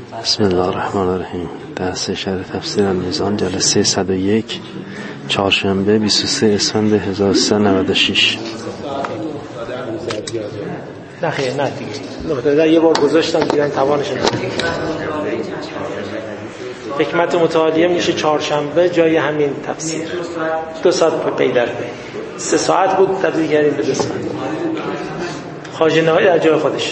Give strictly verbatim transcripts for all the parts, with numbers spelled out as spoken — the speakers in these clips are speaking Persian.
بسم الله الرحمن الرحیم. درس شرح تفسیر المیزان جلسه صد و یک، چهارشنبه بیست و سه اسفند هزار و سیصد و نود و شش. نه خیلی نه دیگه نقطه در یه بار گذاشتم دیدن توانش ندید. حکمت متعالیه میشه چهارشنبه جای همین تفسیر دو ساعت پی در پی سه ساعت بود تبدیل کردیم به دو ساعت. خواجه نهایی در جای خودش.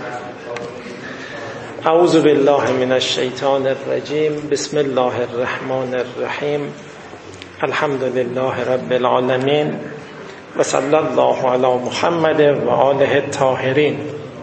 اعوذ بالله من الشیطان الرجیم. بسم الله الرحمن الرحیم. الحمد لله رب العالمین و صلی الله علی محمد و آله الطاهرین.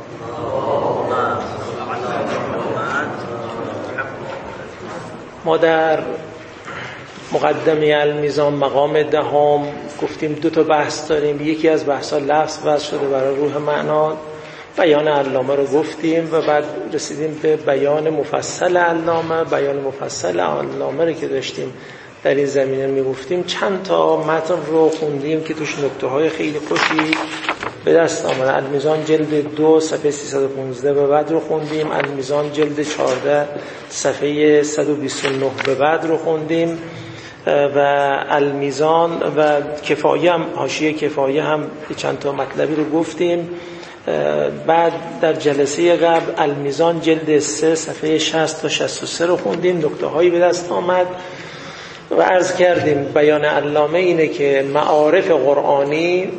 ما در مقدمه المیزان مقام دهم گفتیم دو تا بحث داریم. یکی از بحث‌ها لفظ وضع شده برای روح معنا، بیان علامه رو گفتیم و بعد رسیدیم به بیان مفصل علامه. بیان مفصل علامه رو که داشتیم در این زمینه میگفتیم چند تا متن رو خوندیم که توش نکته های خیلی خوشی به دست آمده. المیزان جلد دو صفحه سیصد و پانزده به بعد رو خوندیم. المیزان جلد چهارده صفحه صد و بیست و نه به بعد رو خوندیم و المیزان و کفایه هم، حاشیه کفایه هم چند تا مطلبی رو گفتیم. بعد در جلسه قبل المیزان جلد سه صفحه شصت تا شصت و سه رو خوندیم. نکته هایی به دست آمد و عرض کردیم بیان علامه اینه که معارف قرآنی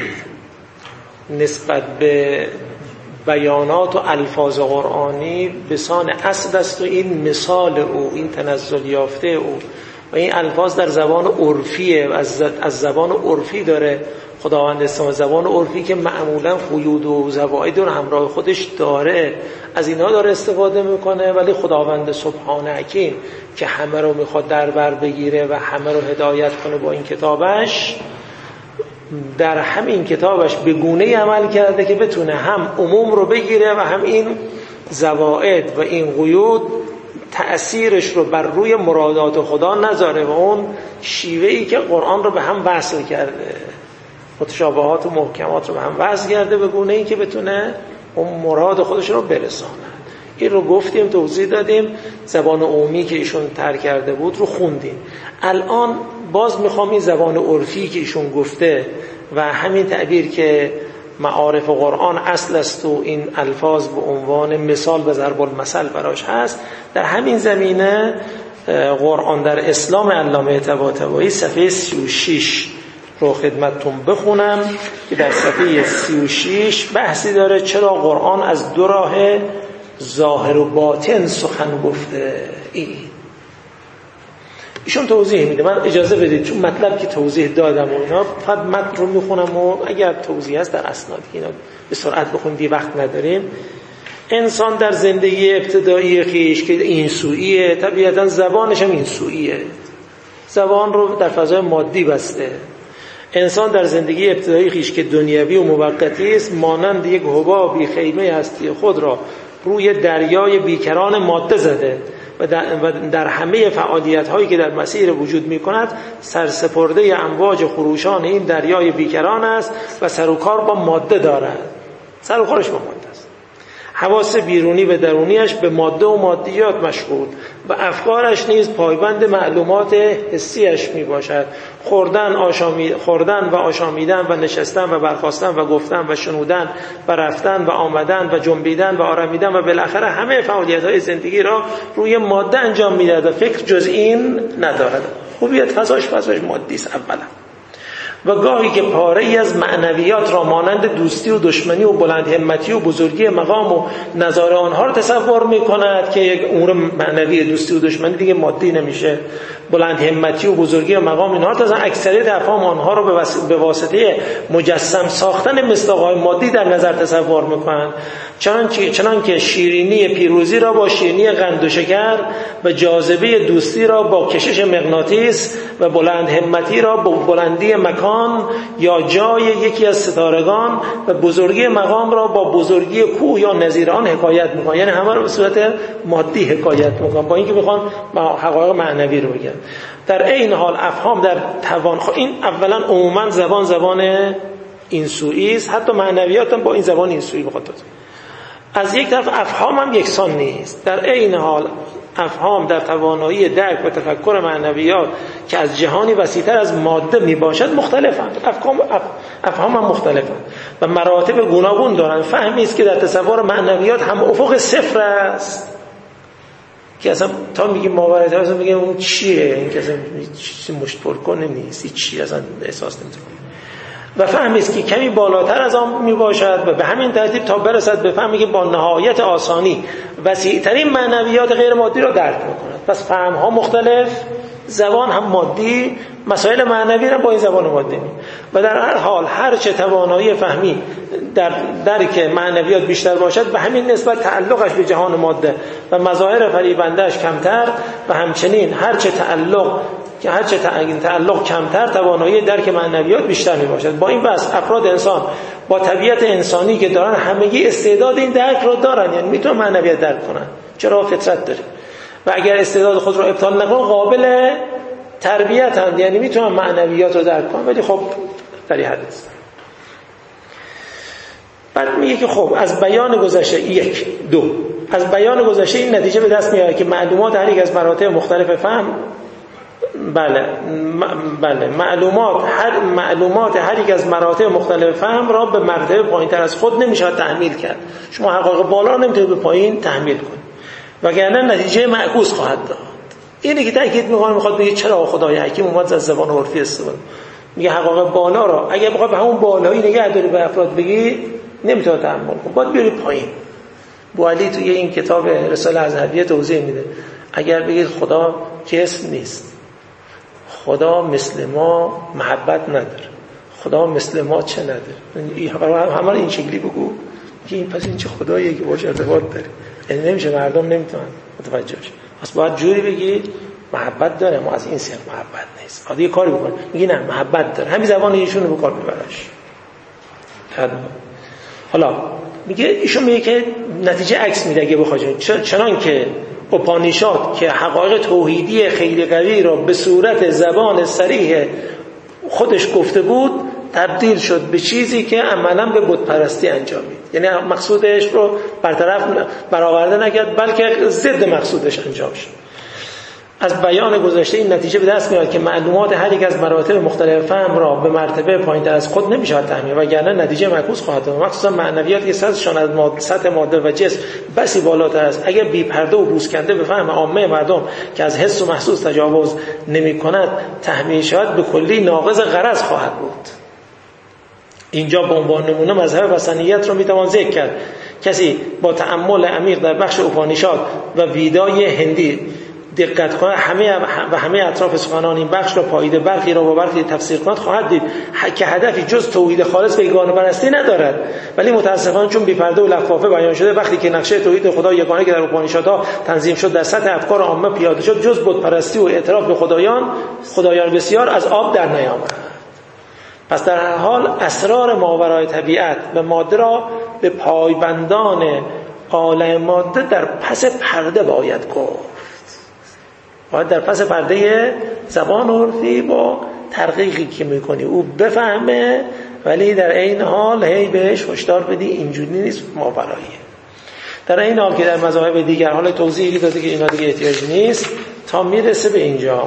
نسبت به بیانات و الفاظ قرآنی بسان اصل است و این مثال او، این تنزل یافته او و این الفاظ در زبان عرفیه، از از زبان عرفی داره خداوند اسلام، زبان عرفی که معمولا قیود و زواید رو همراه خودش داره، از اینها داره استفاده میکنه. ولی خداوند سبحانه حکیم که همه رو میخواد در بر بگیره و همه رو هدایت کنه با این کتابش، در همین کتابش به گونه‌ای عمل کرده که بتونه هم عموم رو بگیره و هم این زواید و این قیود تأثیرش رو بر روی مرادات خدا نذاره و اون شیوهی که قرآن رو به هم وصل کرده، متشابهات و محکمات رو به هم وصل کرده به گونه‌ای که بتونه اون مراد خودش رو برساند. این رو گفتیم، توضیح دادیم. زبان عمومی که ایشون ترک کرده بود رو خوندیم. الان باز میخوام این زبان عرفی که ایشون گفته و همین تعبیر که معارف قرآن اصل است و این الفاظ به عنوان مثال به ضرب المثل براش هست، در همین زمینه قرآن در اسلام علامه طباطبایی صفحه سی و شش رو خدمتتون بخونم که در صفحه سی و شش بحثی داره چرا قرآن از دو راه ظاهر و باطن سخن گفته. این ایشون توضیح میده. من اجازه بدید چون مطلب که توضیح دادم و اینا فقط متن رو میخونم و اگر توضیح هست در اسناد اینا به سرعت بخونیم، دی وقت نداریم. انسان در زندگی ابتدایی خیش که این سویه، طبیعتا زبانش هم این سویه، زبان رو در فضای مادی بسته. انسان در زندگی ابتدایی خیش که دنیوی و موقتی است، مانند یک حبابی خیمه هستی خود را روی دریای بیکران ماده زده و در همه فعالیت هایی که در مسیر وجود می کند سرسپرده امواج خروشان این دریای بیکران است و سر و کار با ماده دارد. سر و کارش با ماده است. حواس بیرونی و درونیش به ماده و مادیات مشغول و افکارش نیز پایبند معلومات حسیش می باشد. خوردن, آشامید... خوردن و آشامیدن و نشستن و برخاستن و گفتن و شنودن و رفتن و آمدن و جنبیدن و آرمیدن و بالاخره همه فعالیت‌های زندگی را روی ماده انجام می‌دهد و فکر جز این ندارد. خوبیت فضاش فضاش مادی است اولا. و گاهی که پاره‌ای از معنویات را مانند دوستی و دشمنی و بلند همتی و بزرگی مقام و نظاره آنها را تصور می‌کند که یک امور معنوی دوستی و دشمنی دیگه مادی نمیشه، بلند همتی و بزرگی و مقام اینها را تا اکثریت افهام آنها را به واسطه مجسم ساختن مصداق‌های مادی در نظر تصور می‌کنند. چنانکه چنانکه شیرینی پیروزی را با شیرینی قند و شکر و جاذبه دوستی را با کشش مغناطیس و بلند همتی را با بلندی مکان یا جای یکی از ستارگان و بزرگی مقام را با بزرگی کوه یا نظیر آن حکایت می‌کنند. یعنی همه را به صورت مادی حکایت می‌کنند با اینکه می‌خوان حقایق معنوی رو بگن. در این حال افهام در توان خ... این اولا عموما زبان زبان این سوئی است، حتی معنویات هم با این زبان این سوئی بخواد. از یک طرف افهام هم یکسان نیست. در عین حال افهام در توانایی درک و تفکر معنویات که از جهانی وسیع‌تر از ماده می باشد مختلفند. افهام افهام هم مختلفند و مراتب گوناگون دارند. فهمی است که در تصور معنویات هم افق صفر است که اصلا تا میگیم ماورای اصلا میگیم اون چیه، این که اصلا چیزی مشت پر کنه نیست، چی اصلا احساس نمی‌کنه. و فهمی است که کمی بالاتر از آن می باشد و به همین ترتیب تا برسد به فهمی که با نهایت آسانی وسیع‌ترین معنویات غیر مادی را درک می‌کند. پس فهم‌ها مختلف، زبان هم مادی، مسائل معنوی را با این زبان مادی می. و در هر حال هر چه توانایی فهمی در درک معنویات بیشتر باشد به همین نسبت تعلقش به جهان ماده و مظاهر فریبنده‌اش کمتر و همچنین هر چه تعلق که هر چه تعلق کمتر توانایی درک معنویات بیشتر می باشد. با این بحث افراد انسان با طبیعت انسانی که دارن همگی استعداد این درک رو دارن، یعنی میتونن معنویات درک کنن، چرا فطرت داره و اگر استعداد خود رو ابطال نکنن قابل تربیت هستند، یعنی میتونن معنویات رو درک کنن، ولی خب در این حد است. بعد میگه که خب از بیان گذشته یک دو از بیان گذشته این نتیجه به دست میاد که معلومات هر یک از مراتب مختلف فهم بله بله معلومات هر معلومات هر یک از مراتب مختلف فهم را به مرتبه پایین‌تر از خود نمیشه تحمیل کرد. شما حقایق بالا را نمیتونید به پایین تحمیل کنید وگرنه نتیجه معکوس خواهد داد. اینی که تاکید می‌کنه میخواد بگه چرا خدای حکیم اومد از زبان عرفی استفاده میگه حقایق بالا را اگه بخواد به همون بالایی نگه داری به افراد بگی نمیتونه تحمل کنه، باید بیاری پایین. بوالی توی این کتاب رساله از هدیه توضیح میده اگر بگید خدا جسم نیست، خدا مثل ما محبت نداره، خدا مثل ما چه نداره، همه این شکلی بگو که این پس این چه خداییه که باشه ارتباط داره. یعنی نمیشه، مردم نمیتونن متوجه بشه. پس باید جوری بگی محبت داره، ما از این صرف محبت نیست. بعد یه کاری بکنه میگی نه محبت داره، همین زبان ایشون رو به کار میبرش. حالا میگه ایشون میگه که نتیجه عکس میده اگه بخواید، چنان که اپانیشاد که حقایق توحیدی خیلی قوی را به صورت زبان صریح خودش گفته بود تبدیل شد به چیزی که عملاً به بت پرستی انجامید. یعنی مقصودش رو برطرف برآورده نکرد بلکه ضد مقصودش انجام شد. از بیان گذشته این نتیجه به دست میاد که معلومات هر یک از مراتب مختلف فهم را به مرتبه پایین‌تر از خود نمی‌شود تحمیل وگرنه نتیجه معکوس خواهد بود. مخصوصا معنویات که سطحشان از ماده سطح ماده و جسم بسی بالاتر است، اگر بی پرده و بوسکنده به فهم عامه مردم که از حس و محسوس تجاوز نمی‌کند تحمیل شود به کلی ناقض غرض خواهد بود. اینجا به عنوان نمونه مذهب وثنیت رو میتوان ذکر کرد. کسی با تأمل عمیق در بخش اپانیشاد و ویدای هندی دقت کنه همه و همه اطراف سخنان این بخش را پاییده برخی را با برخی تفسیر کند خواهد دید که هدفی جز توحید خالص و یگانه پرستی ندارد، ولی متاسفانه چون بی پرده و لفافه بیان شده وقتی که نقشه توحید خدا یگانه که در اپانیشادها تنظیم شد در سطح افکار عامه پیاده شد جز بت پرستی و اعتراف به خدایان خدایان بسیار از آب در نیامد. پس در هر حال اسرار ماورای طبیعت و ماده را به پایبندان عالم ماده در پس پرده باید گفت، باید در پس پرده زبان عرفی با ترقیقی که میکنی او بفهمه، ولی در این حال هی بهش هشدار بدی اینجوری نیست ماوراییه. در این حال که در مذاهب دیگر حال توضیحی داده که اینا دیگه احتیاج نیست تا میرسه به اینجا.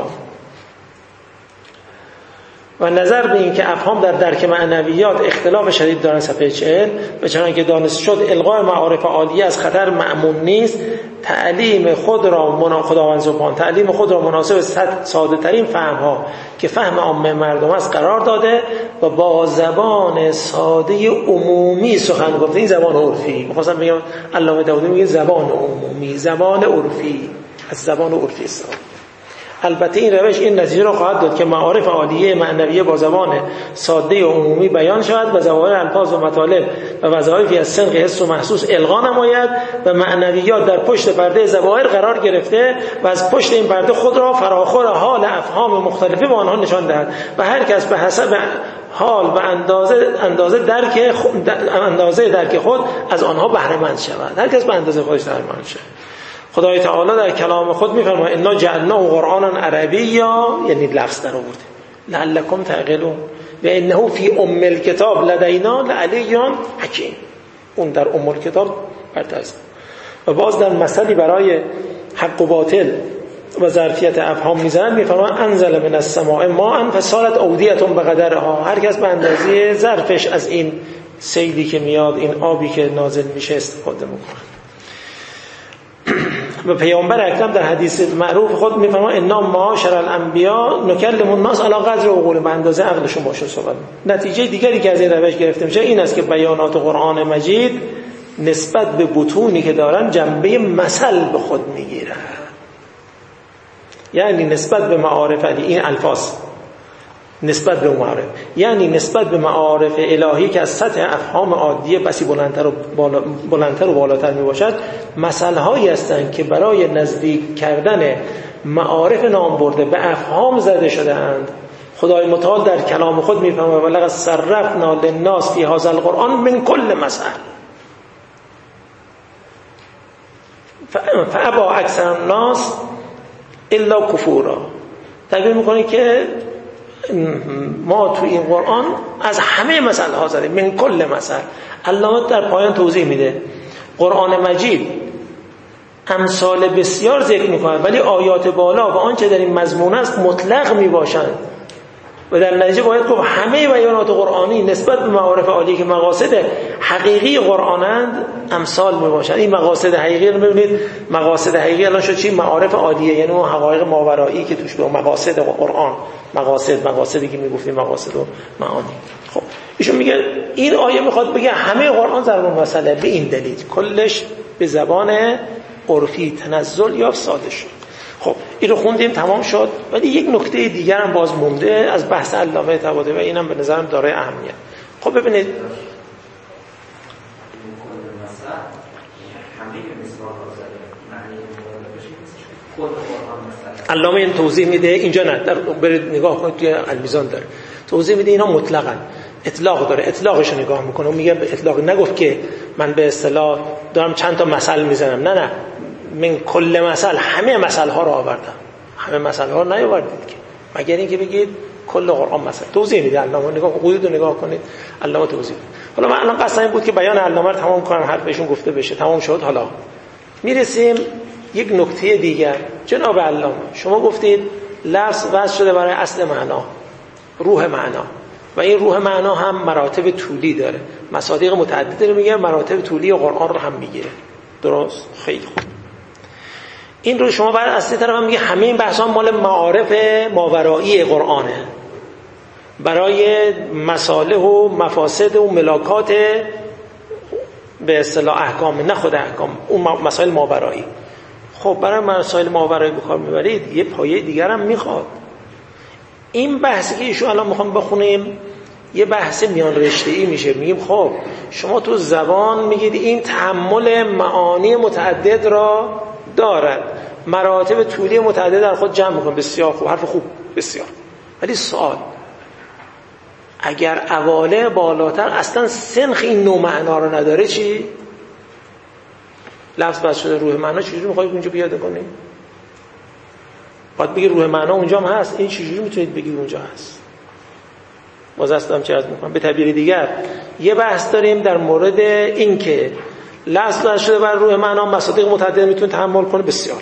و نظر به این که افهام در درک معنویات اختلاف شدید دارن صفحه چهل و چنانکه دانست شد الغای معارف عالیه از خطر مأمون نیست، تعلیم خود را منا... خداوند سبحان تعلیم خود را مناسب ساده ترین فهم ها که فهم عامه مردم است قرار داده و با زبان ساده عمومی سخن گفته. این زبان عرفی می‌خواستم بگم علامه داودی میگه زبان عمومی، زبان عرفی، از زبان عرفی استفاده. البته این روش این نتیجه را خواهد داد که معارف عالیه معنویه با زبان ساده و عمومی بیان شود و ظواهر الفاظ و مطالب و وظایفی از سنق حس و محسوس الغا نماید و معنویات در پشت پرده ظواهر قرار گرفته و از پشت این پرده خود را فراخور حال افهام مختلفی به آنها نشان دهد و هر کس به حسب حال و اندازه اندازه درک خود اندازه درک خود از آنها بهره مند شود. هر کس به اندازه خودش بهره مند شود. خدای تعالی در کلام خود می‌فرماید انا جعلناه قرآنا عربیا، یعنی لفظ در آورده لعلکم تعقلون و انه فی ام الکتاب لدینا لعلی حکیم. اون در ام الکتاب برترس. و باز در مثلی برای حق و باطل و ظرفیت افهام میزنن، میفهمن انزل من السماء ماء فسالت اودیة بقدرها. هر کس به اندازه ظرفش از این سیلی که میاد، این آبی که نازل میشه استفاده میکنه. و پیامبر اکرم در حدیث معروف خود میفرماید انا معاشر الانبیاء نکلم الناس علی قدر عقول، به اندازه عقلشون باشه صحبت. نتیجه دیگری که از این روش گرفته میشه این است که بیانات قرآن مجید نسبت به بطونی که دارن جنبه مثل به خود میگیرن. یعنی نسبت به معارف این الفاظ، نسبت به معارف، یعنی نسبت به معارف الهی که از سطح افهام عادیه بسی بلندتر و بالا بلندتر و بالاتر می باشد، مسائل هایی هستند که برای نزدیک کردن معارف نام برده به افهام زده شده اند. خدای متعال در کلام خود می فرماید ولقد صرفنا للناس فی هذا القرآن من کل مثل فابى اکثر الناس الا کفورا. تعبیر میکنه که ما تو این قرآن از همه مسائل ها زدیم، من کل مسائل. علامه در پایان توضیح میده قرآن مجید امثال بسیار ذکر میکنه، ولی آیات بالا و آنچه در این مضمون است مطلق میباشند و در نتیجه باید گفت همه بیانات قرآنی نسبت به معارف عالی که مقاصد حقیقی قرآنند امثال میباشند. این مقاصد حقیقی رو ببینید، مقاصد حقیقی الان شد چی؟ معارف عالیه، یعنی اون حقایق ماورایی که توش به مقاصد قرآن، مقاصد مقاصدی که میگفتیم مقاصد و معانی. خب ایشون میگه این آیه میخواد بگه همه قرآن ضرب مسئله، به این دلیل کلش به زبان عرفی تنزل یا ساده شد. خب این رو خوندیم تمام شد، ولی یک نکته دیگر هم باز مونده از بحث علامه طباطبایی و اینم به نظرم دارای اهمیت. خب ببینید علامه این توضیح میده، اینجا نه، در برید نگاه کنید توی المیزان داره توضیح میده اینا مطلقاً اطلاق داره، اطلاقش رو نگاه میکنه و میگه به اطلاق نگفت که من به اصطلاح دارم چند تا مثل میزنم، نه نه، من کل مثل همه مثل ها رو آوردم، همه مثل ها رو نیاوردید که مگر اینکه بگید کل قرآن مثل. توضیح میده علامه، نگاه قیود رو نگاه کنید علامه توضیح میده. حالا من الان قصد این بود که بیان علامه رو تمام کنم، حرفشون گفته بشه، تمام شد. حالا میرسیم یک نکته دیگر. جناب علامه شما گفتید لفظ وضع شده برای اصل معنا، روح معنا، و این روح معنا هم مراتب طولی داره، مصادیق متعددی رو میگه، مراتب طولی قرآن رو هم میگیره. درست؟ خیلی خوب. این رو شما بعد از طرف هم میگه همه این بحث ها مال معارف ماورایی قرآنه، برای مصالح و مفاسد و ملاکات به اصطلاح احکام، نه خود احکام، اون مسائل ماورایی. خب برای مسائل ماورایی بکار میبرید، یه پایه دیگر هم میخواد. این بحثی که ایشون الان میخوام بخونیم یه بحث میان رشته‌ای میشه. میگیم خب شما تو زبان میگید این تحمل معانی متعدد را دارد، مراتب طولی متعدد در خود جمع میکنه. بسیار خوب، حرف خوب، بسیار. ولی سوال، اگر اواله بالاتر اصلا سنخ این نوع معنا رو نداره چی؟ لفظ بس شده روح معنا، چجوری میخواید اونجا پیاده کنید؟ باید بگی روح معنا اونجا هم هست، این چجوری میتونید بگید اونجا هست؟ باز هستم چه از میکنم. به تعبیر دیگر یه بحث داریم در مورد این که لفظ بس شده بر روح معنا مصادیق متعدد میتونه تحمل کنه. بسیار.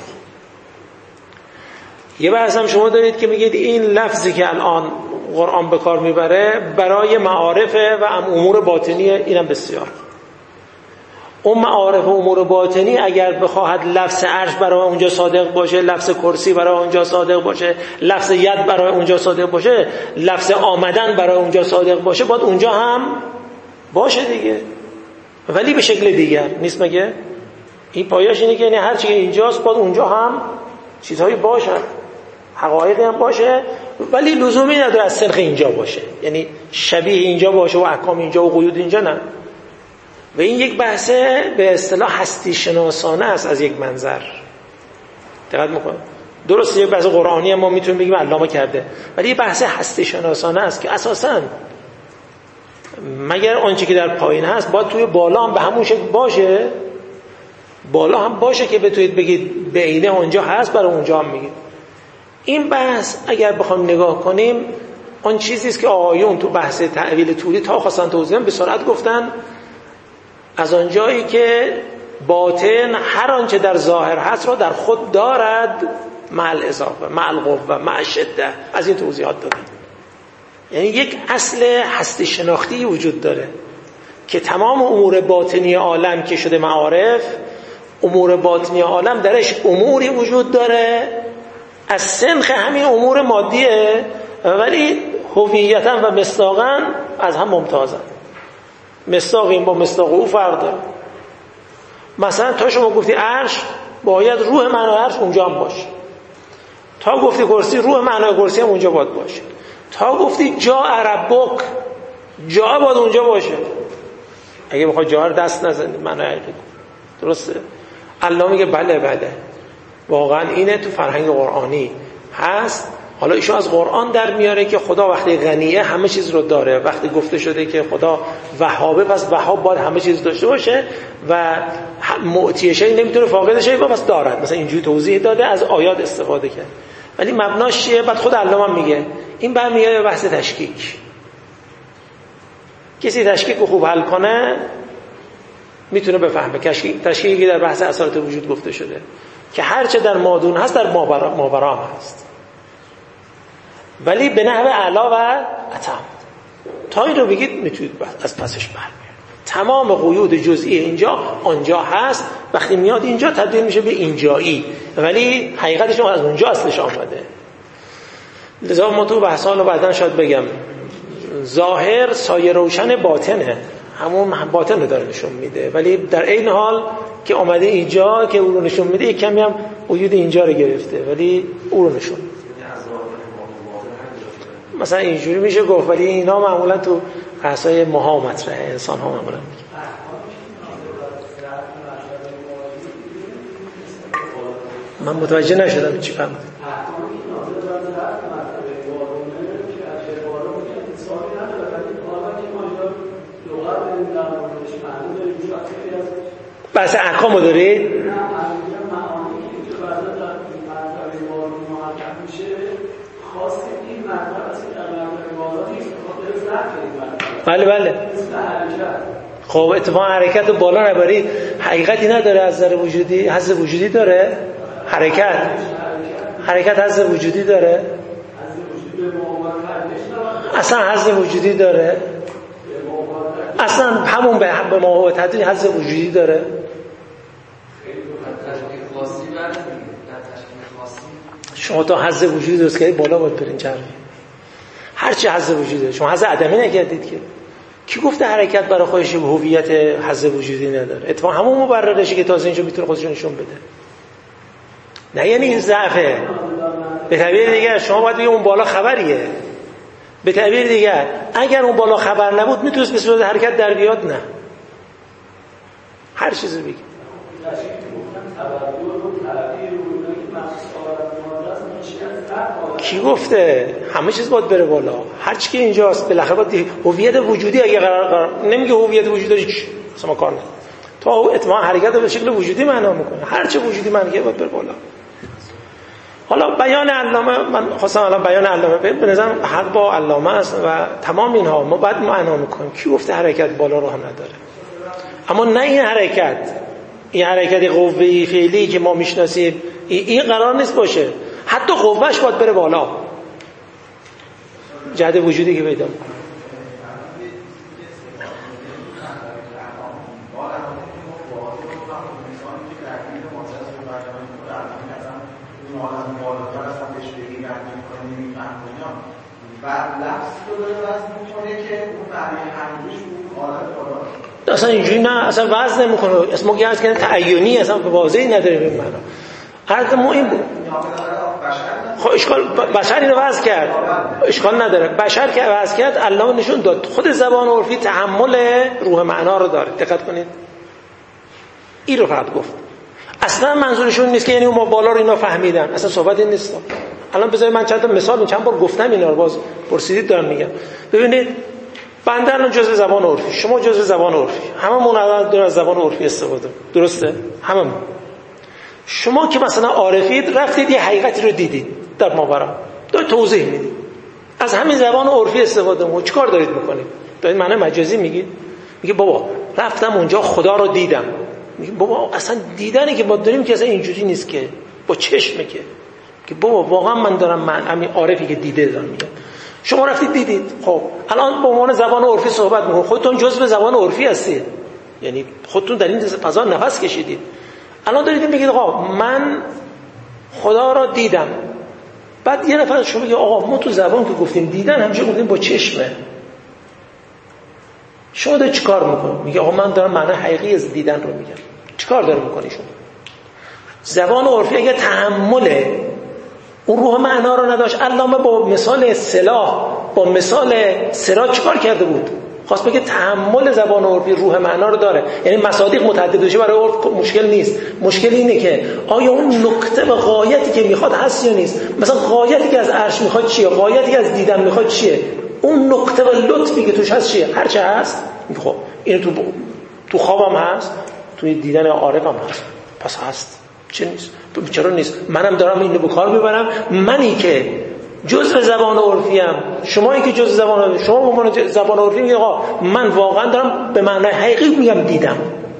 یه بحث هم شما دارید که میگید این لفظی که الان قرآن به کار میبره برای معارف و امور باطنیه، اینم بسیار. اون معارف و امور باطنی اگر بخواهد لفظ عرش برای اونجا صادق باشه، لفظ کرسی برای اونجا صادق باشه، لفظ ید برای اونجا صادق باشه، لفظ آمدن برای اونجا صادق باشه، باید اونجا هم باشه دیگه، ولی به شکل دیگر نیست. مگه این پایه‌اش اینه که یعنی هر چی که اینجاست باید اونجا هم چیزهایی باشن، حقایقی هم باشه، ولی لزومی نداره از سرخ اینجا باشه، یعنی شبیه اینجا باشه و احکام اینجا و قیود اینجا، نه. و این یک بحث به اصطلاح هستی شناسانه است از یک منظر. دقت میکنید؟ درسته یک بحث قرآنی هم ما میتونیم بگیم علامه کرده، ولی یک بحث هستی شناسانه است که اساساً مگر آنچه که در پایین هست باید توی بالا هم به همون شکل باشه، بالا هم باشه که بتونید بگید به عینه اونجا هست، برای اونجا هم میگید. این بحث اگر بخوام نگاه کنیم آن چیزی است که آقایون تو بحث تعویل طولی تا خواستن توضیح به سرعت گفتن. از آنجایی که باطن هر آنچه در ظاهر هست را در خود دارد، مع الاضافه، مع القوه، مع الشده. از این توضیحات دادم. یعنی یک اصل هستی شناختی وجود داره که تمام امور باطنی عالم که شده معارف، امور باطنی عالم درش اموری وجود داره از سنخ همین امور مادیه، ولی هویتا و مصداقا از هم ممتازن. مصداق این با مصداق او فرق داره. مثلا تا شما گفتی عرش، باید روح معنای عرش اونجا هم باشه. تا گفتی کرسی، روح معنای کرسی هم اونجا باید باشه. تا گفتی جا ربک، جا باید اونجا باشه. اگه بخوای جا رو دست نزنی معنای عربی، درسته؟ الله میگه بله بله واقعا اینه، تو فرهنگ قرآنی هست. حالا ایشون از قرآن در میاره که خدا وقتی غنیه همه چیز رو داره. وقتی گفته شده که خدا وهابه، پس وهاب باید همه چیز داشته باشه و معطی شی نمیتونه فاقد شی، پس دارد. مثلا اینجوری توضیح داده، از آیات استفاده کرد. ولی مبناش چیه؟ بعد خود علامه میگه این برمیاد بحث تشکیک. کسی تشکیک رو خوب حل کنه میتونه بفهمه. تشکیکی در بحث اصالت وجود گفته شده که هرچه در مادون هست در ماورا هم هست، ولی به نحو اعلا و اتم. تا این رو بگید میتونید از پسش برمیاد. تمام قیود جزئی اینجا آنجا هست، وقتی میاد اینجا تبدیل میشه به اینجایی، ولی حقیقتش از اونجا اصلش آمده. لذا ما تو بحث حالا بعداً شاید بگم ظاهر سایه روشن باطنه، همون باطن رو داره نشون میده، ولی در این حال که آمده اینجا که او رو نشون میده یک کمی هم وجود اینجا رو گرفته، ولی او رو نشون میده. مثلا اینجوری میشه گفت، ولی اینا معمولا تو بحثای ماها مطرحه، انسان ها معمولا میگه. من متوجه نشدم چی فهمید. بحث احکامو دارید؟ بله بله. خب اتفاق حرکت بالا نبرید، حقیقتی نداره از نظر وجودی؟ حس وجودی داره؟ حرکت حرکت حس وجودی داره؟ اصلا حس وجودی داره؟ اصلا همون به موقع تدریج حس وجودی داره؟ شما تا حس وجودی درست کردید بالا باید برین چرمی. هرچی حس وجودی داره، شما حس عدمی نکردید که. کی گفته حرکت برای خودش هویت حس وجودی نداره؟ اتفاقا همون مبررشه که تازه اینجا میتونه خودش نشون بده. نه یعنی این ضعفه. به تعبیر دیگر شما باید بگید اون بالا خبریه. به تعبیر دیگر اگر اون بالا خبر نبود میتونست به صورت حرکت در بیاد؟ نه. هر چیزی بگید. کی گفته همه چیز باید بره بالا؟ هر چی که اینجاست بالاخره باید هویت وجودی اگه قرار قرار نمیگه هویت وجودی چی اصلا کار نداره. تو اتفاقا حرکت به شکل وجودی معنا میکنه. هر چه وجودی من میگه باید بره بالا. حالا بیان علامه، من خواستم الان بیان علامه به نظرم حق با علامه است و تمام اینها ما بعد معنا میکنیم. کی گفته حرکت بالا رو هم نداره؟ اما نه این حرکت، این حرکت قوه‌ای فعلی که ما میشناسیم این قرار نیست باشه. حتی قوهش باید بره بالا. جهت وجودی که پیدا میکنه. اصلا اینجوری نه، اصلا وزن نمیکنه. اسم ما گرد کنه تعیونی، اصلا واضحی نداره به معنا. هر ما این بود. خب اشکال بشر اینو وضع کرد، اشکال نداره. بشر که وضع کرد الله نشون داد خود زبان عرفی تحمل روح معنا رو داره. دقت کنید این رو فقط گفت. اصلا منظورشون نیست که یعنی ما بالا رو اینا فهمیدن، اصلا صحبت این نیست. الان بذارید من چند تا مثال چند بار گفتم اینا رو، باز پرسیدید دارم میگم. ببینید بنده الان جزء زبان عرفی، شما جزء زبان عرفی، هممون الان دور از زبان عرفی استفاده، درسته؟ هممون. شما که مثلا عارفید رفتید یه حقیقتی رو دیدید در ماورا، دارید توضیح میدید، از همین زبان عرفی استفاده میکنید. چیکار دارید میکنید؟ دارید معنی مجازی میگید؟ میگه بابا رفتم اونجا خدا رو دیدم. میگه بابا اصلا دیدنی که ما داریم که اصلا اینجوری نیست، که با چشمه، که که بابا واقعا من دارم، من همین عارفی که دیده دارم میگم. شما رفتید دیدید، خب الان به عنوان زبان عرفی صحبت میکنید، خودتون جزء زبان عرفی هستید، یعنی خودتون در این فضا نفس کشیدید. الان دارید میگید آقا من خدا را دیدم. بعد یه نفر شما میگه آقا ما تو زبان که گفتیم دیدن همچه گفتیم با چشمه. شما دارید چیکار میکنید؟ میگه آقا من دارم معنی حقیقی از دیدن رو میگم. چیکار داره میکنی شما؟ زبان عرفی اگه تحمل اون روح معنا رو نداشت، علامه با مثال سلاح، با مثال سراج چیکار کرده بود؟ خواست بگه تحمل زبان عرفی روح معنا رو داره. یعنی مصادیق متعدد بشه برای عرف مشکل نیست. مشکل اینه که آیا اون نکته و غایتی که میخواد هست یا نیست. مثلا غایتی که از عرش میخواد چیه؟ غایتی که از دیدن میخواد چیه؟ اون نکته و لطفی که توش هست چیه؟ هر چه هست. خب این تو تو خوابم هست، توی دیدن عارفم هست. پس هست. چه نیست؟ چرا نیست؟ منم دارم اینو به کار میبرم. منی که جزء زبان عرفی ام، شمایی که جزء زبان عرفی، شما به عنوان زبان عرفی میگه آقا من واقعا دارم به معنای حقیقی میگم دیدم.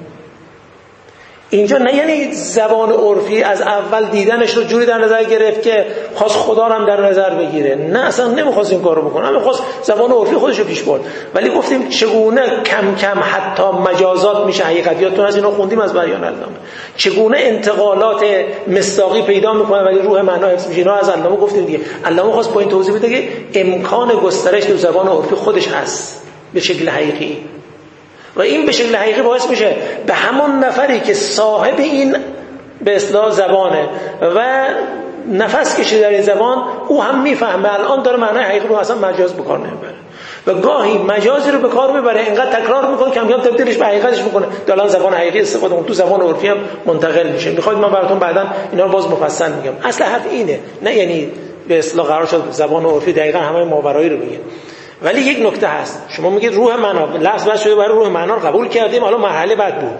اینجا نه یعنی زبان عرفی از اول دیدنش رو جوری در نظر گرفت که خواست خدا رو هم در نظر بگیره. نه اصلا نمیخواست این کارو بکنه، میخواست زبان عرفی خودش رو پیش برد. ولی گفتیم چگونه کم کم حتی مجازات میشه حقیقتیاتون، از اینو خوندیم از بیان علامه، چگونه انتقالات مصداقی پیدا میکنه ولی روح معنا حفظ میشه. اینا از علامه گفتیم دیگه. علامه خواست با این توضیح بده که امکان گسترش تو زبان عرفی خودش هست به شکل حقیقی، و این به شکل حقیقی باعث میشه به همون نفری که صاحب این به اصطلاح زبانه و نفس کشیده در این زبان، او هم میفهمه الان داره معنای حقیقی رو اصلا مجاز به کار نمیبره، و گاهی مجازی رو به کار میبره اینقدر تکرار میکنه کم کم تبدیلش به حقیقتش میکنه، الان زبان حقیقی استفاده میکنه، تو زبان عرفی هم منتقل میشه. میخواید من براتون بعداً اینا رو باز مفصل میگم. اصل حرف اینه، نه یعنی به اصطلاح قرار شد زبان عرفی دقیقاً همه ماورایی رو بگه. ولی یک نکته هست، شما میگید روح معنا، لفظ بس شده برای روح معنا رو قبول کردیم، حالا مرحله بعد بود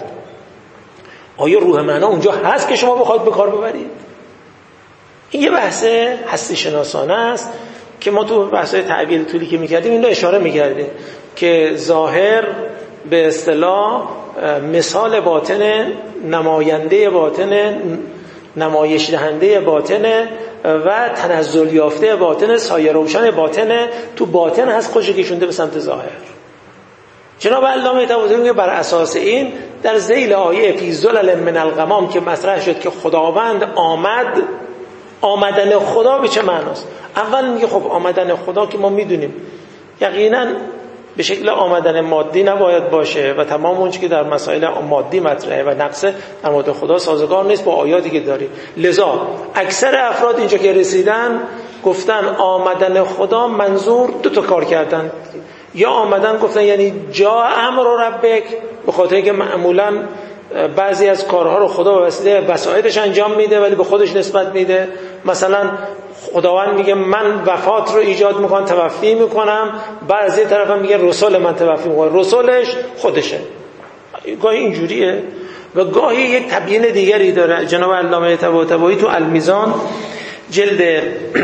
آیا روح معنا اونجا هست که شما بخواید به کار ببرید؟ این یه بحث هستی شناسانه است که ما تو بحث‌های تعبیر طولی که میکردیم این رو اشاره میکردیم که ظاهر به اصطلاح مثال باطن، نماینده باطن، نمایش دهنده باطن و تنزل یافته باطن، سایه روشن باطن، تو باطن هست خوش کشونده به سمت ظاهر. جناب علامه طباطبایی میگه بر اساس این در ذیل آیه فی ظلل من الغمام که مطرح شد که خداوند آمد، آمدن خدا به چه معناست؟ اول میگه خب آمدن خدا که ما میدونیم یقینا به شکل آمدن مادی نباید باشه و تمام اون چیزی که در مسائل مادی مطرحه و نقص در مورد خدا سازگار نیست با آیاتی که داریم. لذا اکثر افراد اینجا که رسیدن گفتن آمدن خدا منظور دو تا کار کردن، یا آمدن گفتن یعنی جا امر ربک، به خاطر که معمولا بعضی از کارها رو خدا به وسیله وسایلش انجام میده ولی به خودش نسبت میده. مثلا خداوند میگه من وفات رو ایجاد میکنم، توفی میکنم، بعضی طرف هم میگه رسول من توفی میکنه، رسولش خودشه. گاهی اینجوریه و گاهی یک تبیین دیگری داره. جناب علامه طباطبایی تو المیزان جلد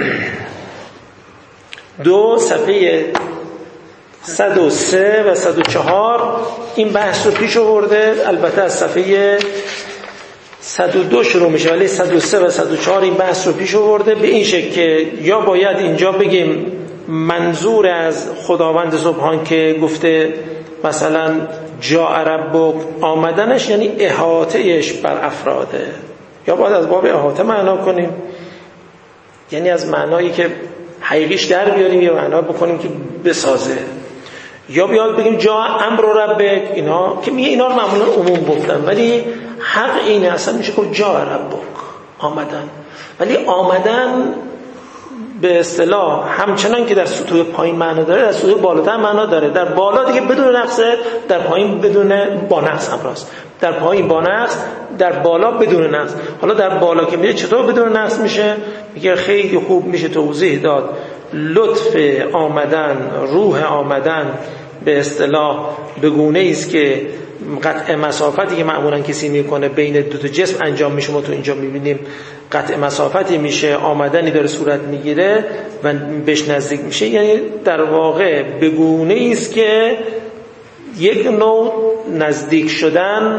دو صفحه صد و سه و صد و چهار این بحث رو پیش آورده. البته از صفحه صد و دو شروع میشه ولی صد و سه و صد و چهار این بحث رو پیش آورده به این شکل که یا باید اینجا بگیم منظور از خداوند سبحان که گفته مثلا جاء ربک آمدنش یعنی احاطهش بر افراده، یا باید از باب احاطه معنا کنیم یعنی از معنایی که حقیقیش در بیاریم یا معنا بکنیم که بسازه، یا بیاد بگیم جا امر ربک، اینا که میگه اینا رو معمولا عموم گفتن ولی حق اینه اصلا میشه که جا ربک آمدن، ولی آمدن به اصطلاح همچنان که در سطوح پایین معنا داره در سطوح بالاتر معنا داره. در بالا دیگه بدون نقصه، در پایین بدون با نقص هم راست، در پایین با نقص، در بالا بدون نقص. حالا در بالا که میگه چطور بدون نقص میشه، میگه خیلی خوب میشه توضیح داد. لطف آمدن، روح آمدن به اصطلاح به گونه‌ای است که قطع مسافتی که معمولا کسی میکنه بین دو تا جسم انجام میشه، ما تو اینجا میبینیم قطع مسافتی میشه، آمدنی داره صورت میگیره و بهش نزدیک میشه، یعنی در واقع به گونه‌ای است که یک نوع نزدیک شدن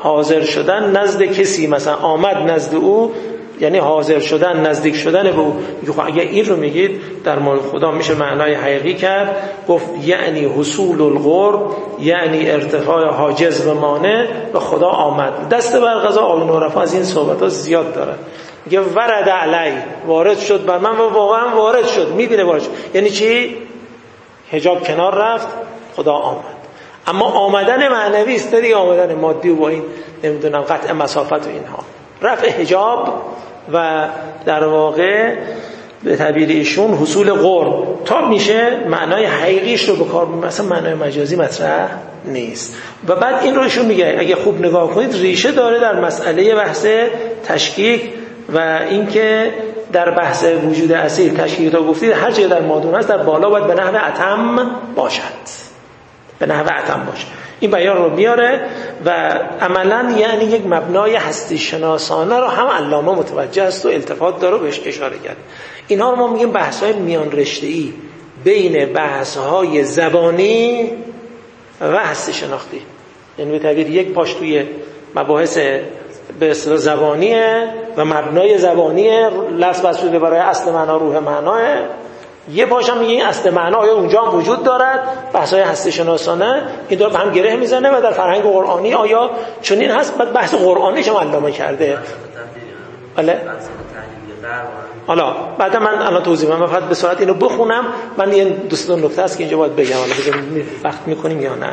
حاضر شدن نزد کسی، مثلا آمد نزد او یعنی حاضر شدن، نزدیک شدن به او. خب اگه این رو میگید در مورد خدا میشه معنای حقیقی کرد، گفت یعنی حصول القرب، یعنی ارتفاع حاجز و مانع و خدا آمد. دست بر قضا آقای نورفا از این صحبت ها زیاد داره، میگه ورد علی، وارد شد بر من و واقعا وارد شد، میبینه وارد شد. یعنی چی؟ حجاب کنار رفت، خدا آمد. اما آمدن معنوی است، دیگه آمدن مادی و با این نمیدونم قطع مسافت و اینها. رفع حجاب و در واقع به تعبیر ایشون حصول قرب تا میشه معنای حقیقیش رو به کار میبره، مثلا معنای مجازی مطرح نیست. و بعد این رو ایشون میگه اگه خوب نگاه کنید ریشه داره در مسئله بحث تشکیک و اینکه در بحث وجود اصیل تشکیک تا گفتید هر چیزی در مادون هست در بالا باید به نحو اتم باشد، به نحو اتم باشه. این بیان رو میاره و عملا یعنی یک مبنای هستی شناسانه رو هم علامه متوجه است و التفات داره بهش اشاره کرد. اینها رو ما میگیم بحث‌های میان رشته‌ای بین بحث‌های زبانی و هستی شناختی. یعنی به تعبیر یک پاش توی مباحث به اصطلاح زبانیه و مبنای زبانیه، لفظ بسوده برای اصل معنا روح معناه، یه پاشم میگه این اصل معنا آیا اونجا هم وجود دارد، بحث‌های هستی شناسانه این داره به هم گره میزنه و در فرهنگ قرآنی آیا چنین هست. بعد بحث قرآنیش هم علامه کرده. بله حالا بعد من الان توضیح میدم، فقط به سرعت اینو بخونم. من یه دوست دو نکته هست که اینجا باید بگم، حالا ببینیم وقت میکنیم یا نه.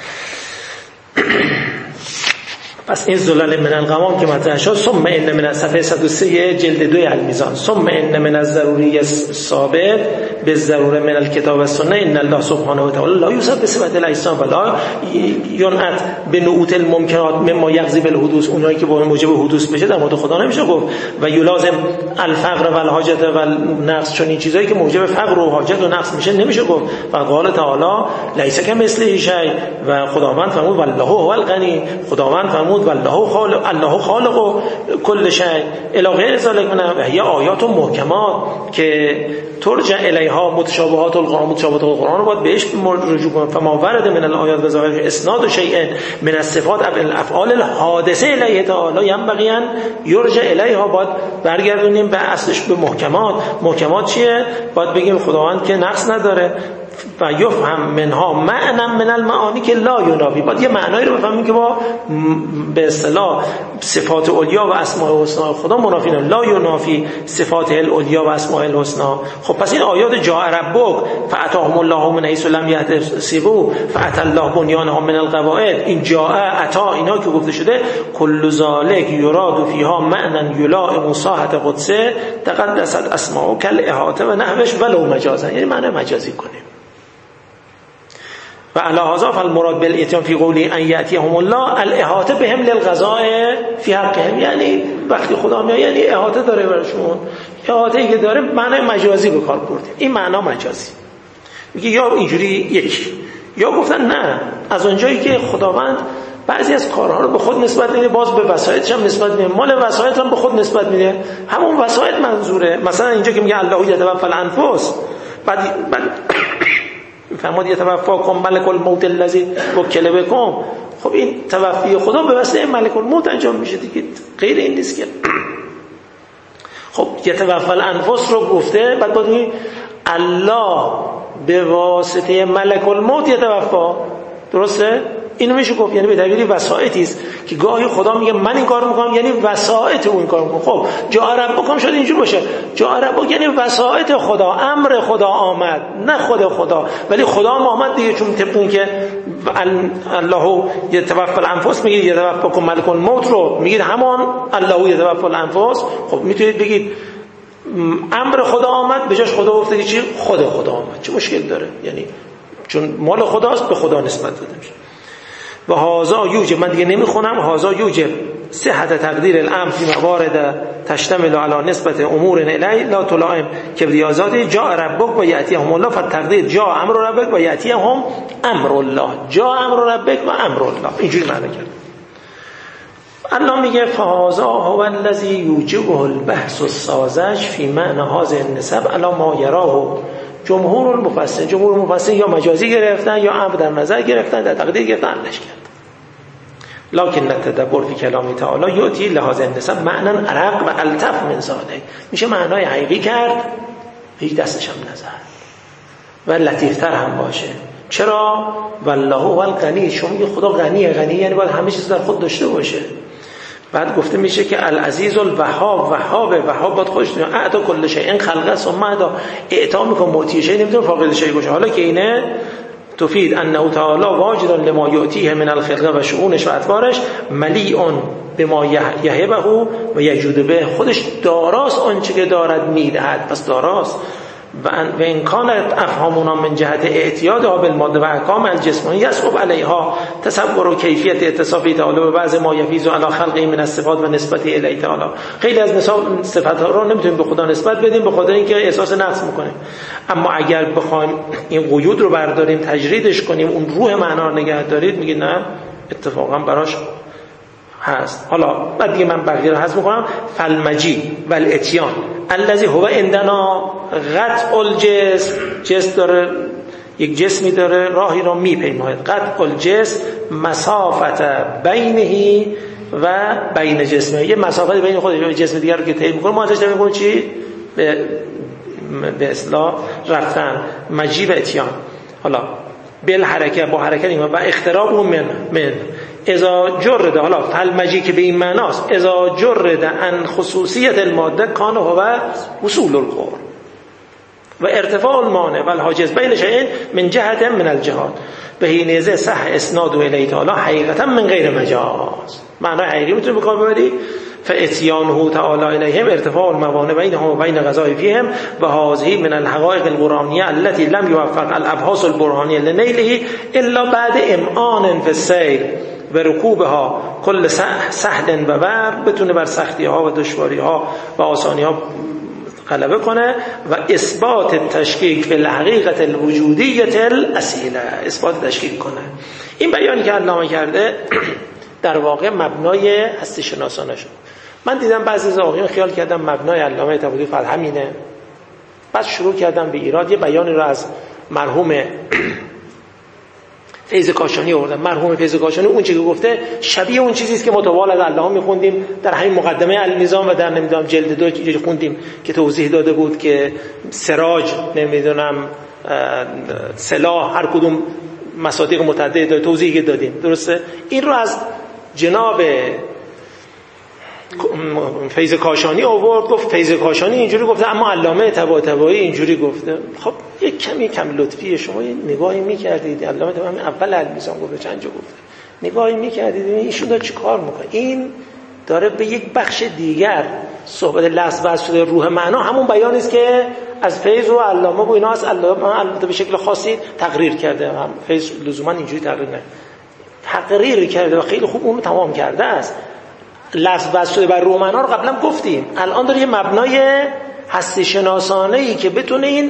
پس این زلال من الغمام که مطرح شد، ثم ان من صفحه صد و سه جلد دوی المیزان، ثم ان من الضروری ثابت بالضروره من الکتاب و سنه ان الله سبحانه و تعالی لا یوصف بصفت الاجسام ولا ینعت بنعوت الممکنات مما یقضی بالحدوث. اونایی که با موجب حدوث بشه در مورد خدا نمیشه گفت. و یلازم الفقر و الحاجت و النقص، چون این چیزایی که موجب فقر و حاجت و نقص میشه نمیشه گفت. و قال تعالی لیس کمثله شیء، و خداوند فرمود والله هو الغنی، خداوند فرمود والله خالق، الله خالق کل شیء الی غیر ذلک من هی آیات محکمات که ترجع الیها متشابهات القرآن. متشابهات القرآن رو باید بهش رجوع کنیم. فما ورد من الآیات و ظاهر اسناد شیء من الصفات الافعال الحادثه الیه تعالی ینبغی ان یرجع الیها، باید برگردونیم به اصلش، به محکمات. محکمات چیه؟ باید بگیم خداوند که نقص نداره و یفهم منها معنی من المعانی که لا ینافی، باید یه معنایی رو بفهمیم که با به اصطلاح صفات علیا و اسماء الحسنا خدا منافی نه، لا ینافی صفات العلیا و اسماء الحسنا. خب پس این آیات جاء ربک فاتاهم الله من حیث لم یحتسبوا فاتی الله بنیانهم من القواعد، این جاء عطا اینا که گفته شده کل ذالک یراد فیها معنی یلائم صاحت قدسه تقدست اسماء کل احاطه و نحوش ولو مجازا، یعنی معنی مجازی کنیم. و علی هذا فالمراد بالاتیان فی قولی ان یاتیهم الله الاحاطه بهم للقضاء فی حقهم، یعنی وقتی خدا میاد یعنی احاطه داره برشون، احاطه‌ای که داره معنی مجازی به کار برده. این معنا مجازی میگه یا اینجوری یک، یا گفتن نه از اونجایی که خداوند بعضی از کارها رو به خود نسبت میده باز به وسایلش هم نسبت میده، مال وسایل هم به خود نسبت میده، همون وسایل منظوره. مثلا اینجا که میگه الله یتوفی الانفس، بعد بعد فرمود یتوفاکم ملک الموت الذی وکل بکم، خب این توفی خدا به واسطه ملک الموت انجام میشه دیگه، غیر این نیست که. خب یتوفی الانفس رو گفته، بعد باید الله به واسطه ملک الموت یتوفا، درسته؟ اینو میشه گفت، یعنی به تعبیری وسائطی است که گاهی خدا میگه من این کارو میکنم، یعنی وسائط اون کارو میکنه. خب جاء ربکم شاید اینجور باشه، جاء ربک یعنی وسائط خدا، امر خدا آمد، نه خود خدا، ولی خدا هم آمد دیگه، چون طبق این که الله یتوفی الانفس میگه یتوفاکم ملک الموت رو میگه همان الله یتوفی الانفس. خب میتونید بگید امر خدا آمد، به جاش خدا گفته چی؟ خود خدا آمد. چه مشکل داره؟ یعنی چون مال خداست به خدا نسبت داده میشه. و هازا یوجب، من دیگه نمیخونم، هازا یوجب صحت تقدیر الامر فی موارد تشتمل علی نسبت امور الی لا تلائم کبریازات جاء ربک و یاتیهم الله، فالتقدیر جاء امر ربک و یاتیهم امر الله، جاء امر ربک و امر الله، اینجوری معنی کرد. الله میگه فهذا هو الذی یوجبه البحث الساذج فی معنی هذه النسب علی ما یراه جمهور المفسر. جمهور المفسر یا مجازی گرفتن یا امر در نظر گرفتن، در تقدیر گرفتن علش کرد. لکن التدبر فی کلام تعالی یعطی لحاظ النسب معنا ارق و الطف من ذلک، میشه معنای حقیقی کرد هیچ دستش هم نزد و لطیفتر هم باشه. چرا؟ والله هو الغنی، شما میگه خدا غنیه، غنی یعنی باید همه چیز در خود داشته باشه. بعد گفته میشه که العزیز الوهاب، وهاب وهاب باید خودش اعطا کل شیء، این خلقه ثم اعطا، اعطا میکنه معطی شیء، نمیتونه فاقد شیء باشه. حالا که اینه تفید انه تعالی واجد لما یعطیه من الخلقه و شؤونش و اطوارش، ملیء بما یهبه و یجود به، خودش داراست آنچه که دارد میدهد، پس داراست. و ان کانت افهامنا من جهت اعتیادها بالماده و احکام الجسمانی یصعب علیها تصور و کیفیت اتصاف تعالی و بعض ما یفیض علی خلقه من الصفات و نسبت الی تعالی. خیلی از صفات ها رو نمیتونیم به خدا نسبت بدیم، به خاطر اینکه احساس نقص میکنه. اما اگر بخوایم این قیود رو برداریم، تجریدش کنیم، اون روح معنا رو نگه دارید، میگه نه اتفاقا براش هست. حالا بعد دیگه من بقیه رو حذف میکنم. فالمجی والاتیان الذی هو عندنا قطع الجسم، جسم داره، یک جسمی داره راهی رو میپیماید، قطع الجسم مسافت بینه و بین جسمه، یه مسافت بین خودش و جسم دیگر رو که طی میکنه، ما ازش نمیگیم چی؟ به به اصطلاح رفتن. مجی و اتیان، حالا بل حرکت، با حرکت این و اختراب اون من من اذا جرد، حالا فالمجی که به این معناست، اذا جرد ان خصوصیت الماده کان هو وصول القرب و ارتفاع المانع و الحاجز بین شیئین من جهت من الجهات به حینئذ صح اسناد الیه تعالی حقیقتا من غیر مجاز. معنای حقیقی میتونه بکار ببری. فاتیانه تعالی الیهم ارتفاع الموانع بینهم و بین قضاء فیهم و هذه من الحقائق القرآنیه التي لم يوفق الابحاث البرهانیه لنیله الا بعد امعان فی السیر و رکوبها کل سهل و بر، بتونه بر سختی ها و دشواری ها و آسانی ها غلبه کنه و اثبات تشکیک به الحقیقت الوجودیت الاصیله، اثبات تشکیک کنه. این بیانی که علامه کرده در واقع مبنای هستی شناسانه شد. من دیدم بعضی از آقایون خیال کردم مبنای علامه طباطبایی فقط همینه، بعد شروع کردم به ایراد یه بیانی رو از مرحوم فیض کاشانی آوردم. مرحوم فیض کاشانی اون چیزی که گفته شبیه اون چیزی است که متوال از الله میخوندیم در همین مقدمه النظام و در نمیدونم جلد دو چیزی خوندیم که توضیح داده بود که سراج، نمیدونم سلاح، هر کدوم مصادیق متعدد داره، توضیحی دادیم. درسته؟ این رو از جناب فیض کاشانی آورد، گفت فیض کاشانی اینجوری گفته اما علامه طباطبایی اینجوری گفته. خب یک کمی کم لطفیه، شما نگاهی میکردید علامه طباطبایی اول المیزان گفته، چند جا گفته، نگاهی میکردید ایشون داره چی کار میکنه. این داره به یک بخش دیگر صحبت لفظ بس شده روح معنا، همون بیانی است که از فیض و علامه و اینا از علامه البته به شکل خاصی تقریر کرده، هم فیض لزوما اینجوری تقریر نه تقریر کرده و خیلی خوب اون رو تمام کرده است. لفظ بس شده بر روح معنا رو قبلا گفتیم، الان داره یه مبنای هستی شناسانه ای که بتونه این